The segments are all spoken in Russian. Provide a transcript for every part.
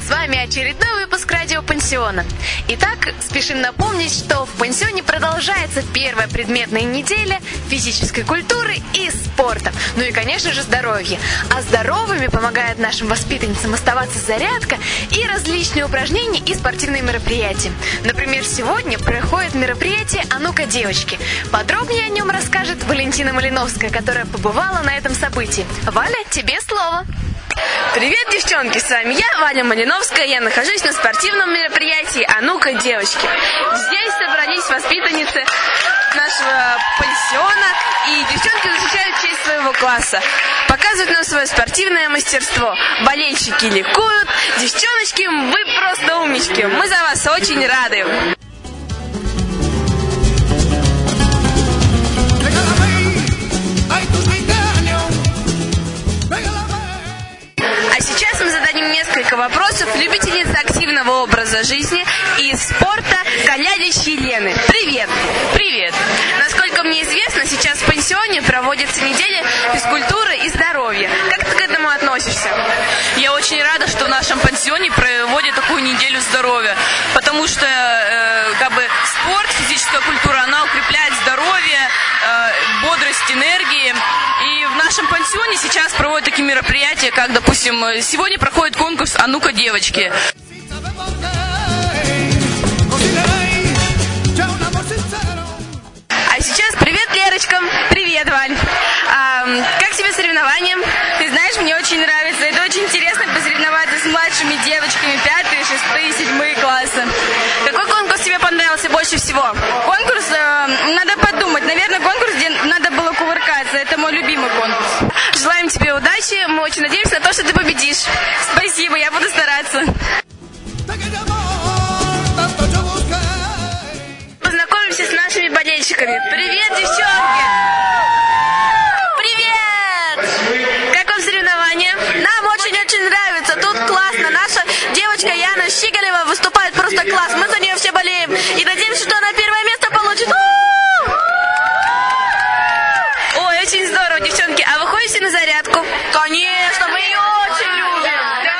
вами очередной выпуск радио Пансиона. Итак, спешим напомнить, что в Пансионе продолжается первая предметная неделя физической культуры и спорта. Ну и, конечно же, здоровье. А здоровыми помогают нашим воспитанницам оставаться зарядка и различные упражнения и спортивные мероприятия. Например, сегодня проходит мероприятие «А ну-ка, девочки». Подробнее о нем расскажет Валентина Малиновская, которая побывала на этом событии. Валя, тебе слово. Привет, девчонки, с вами я, Валя Малиновская, я нахожусь на спортивном мероприятии «А ну-ка, девочки». Здесь собрались воспитанницы нашего пансиона, и девчонки защищают честь своего класса. Показывают нам свое спортивное мастерство. Болельщики ликуют, девчоночки, вы просто умнички, мы за вас очень рады. Сейчас мы зададим несколько вопросов любительнице активного образа жизни и спорта Колядящей Лены. Привет! Привет! Насколько мне известно, сейчас в пансионе проводится неделя физкультуры и здоровья. Как ты к этому относишься? Я очень рада, что в нашем пансионе проводят такую неделю здоровья, потому что спорт, физическая культура, она укрепляет здоровье, бодрость, энергии. И в нашем пансионе сейчас проводят такие мероприятия, как, допустим, сегодня проходит конкурс «А ну-ка, девочки». А сейчас привет, Лерочка. Привет, Валь. Как тебе соревнования? Ты знаешь, мне очень нравится. Это очень интересно посоревноваться с младшими девочками 5, 6, 7 классы. Какой конкурс тебе понравился больше всего? Конкурс, надо подумать. Наверное, конкурс, где надо было кувыркаться. Это мой любимый конкурс. Желаем тебе удачи. Мы очень надеемся на то, что ты победишь. Спасибо, я буду стараться. Познакомимся с нашими болельщиками. Привет, девчонки! Привет! Как вам соревнования? Нам очень-очень нравится. Тут классно. Наша девочка Яна Щигалева выступает просто класс. Мы за нее все болеем. И надеемся, что она первое место получит. Ой, очень здорово, девчонки. А вы ходите на зарядку? Конечно, мы ее очень любим.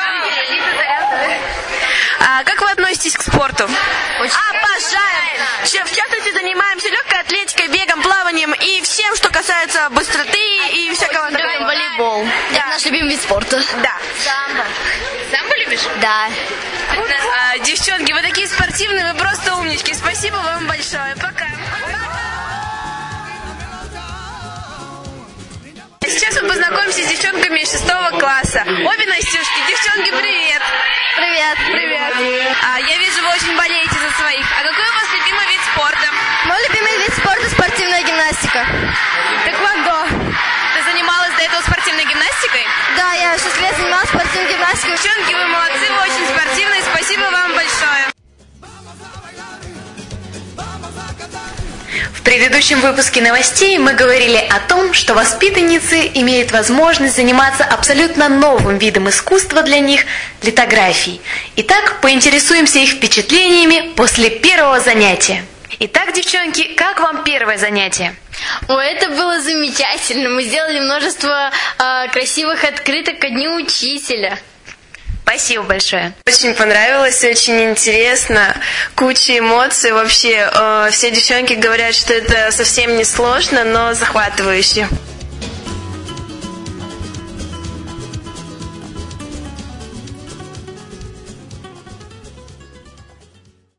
А как вы относитесь к спорту? Обожаем! В частности, занимаемся легкой атлетикой, бегом, плаванием и всем, что касается быстроты и всякого такого. Любим волейбол. Да. Это наш любимый вид спорта. Да. Самбо. Самбо любишь? Да. Девчонки, вы такие спортивные, вы просто умнички. Спасибо вам большое. Пока. Сейчас мы познакомимся с девчонками 6 класса. Обе Настюшки. Девчонки, привет. Привет. Привет. Я вижу, вы очень болеете за своих. А какой у вас любимый вид спорта? Мой любимый вид спорта – спортивная гимнастика. Тэквондо. Ты занималась до этого спортивной гимнастикой? Да, я 6 лет занималась спортивной гимнастикой. Девчонки, вы молодцы, вы очень спортивные. Спасибо вам большое. В предыдущем выпуске новостей мы говорили о том, что воспитанницы имеют возможность заниматься абсолютно новым видом искусства для них – литографией. Итак, поинтересуемся их впечатлениями после первого занятия. Итак, девчонки, как вам первое занятие? Это было замечательно. Мы сделали множество красивых открыток ко Дню Учителя. Спасибо большое. Очень понравилось, очень интересно, куча эмоций. Вообще, все девчонки говорят, что это совсем не сложно, но захватывающе.